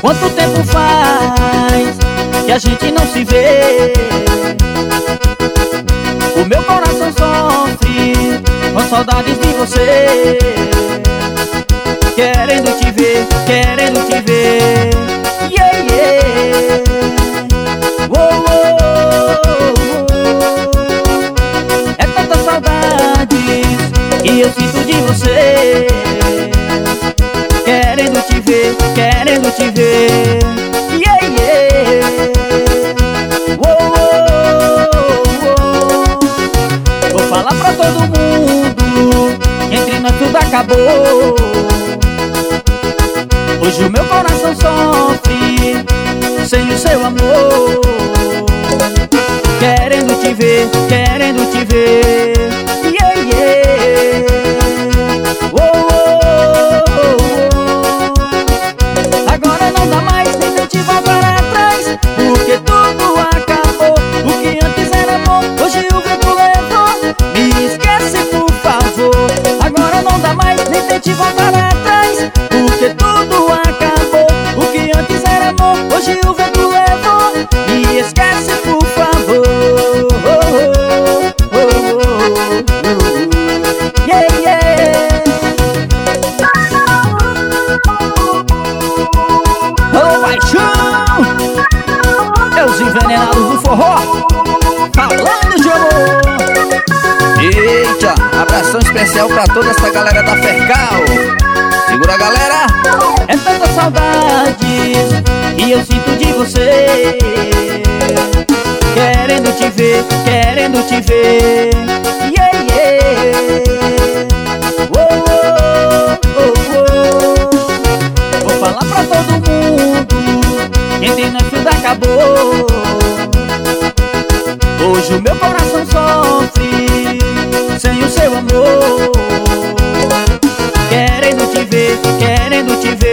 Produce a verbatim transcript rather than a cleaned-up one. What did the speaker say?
Quanto tempo faz que a gente não se vê? O meu coração sofre com saudades de você. Querendo te ver, querendo te ver. Yeah, yeah. Oh, oh, oh. É tanta saudade que eu sinto de você. Querendo te ver, querendo te ver. Yeah, yeah. Oh, oh, oh. Vou falar pra todo mundo, entre nós tudo acabou. Hoje o meu coração sofre sem o seu amor. Querendo te ver, querendo te ver. Yeah, yeah. Oh, oh, oh. Agora não dá mais nem tente voltar atrás, porque tudo acabou. O que antes era amor, hoje o vento levou. Me esquece por favor. Agora não dá mais nem tente voltar atrás, porque tudo acabou. O que antes era amor, hoje o vento levou. Me esquece por favor. Oh, oh, oh, oh, oh. Yeah, yeah. Oh, paixão, é os envenenados do forró, falando de amor. Eita, abração especial pra toda essa galera da Fercal. Segura, galera. É tanta saudade que eu sinto de você. Querendo te ver, querendo te ver. Yeah, yeah. Oh, oh, oh, oh. Vou falar pra todo mundo, entre nós tudo acabou. Hoje o meu coração sofre sem o seu amor. Querendo te ver, querendo te ver.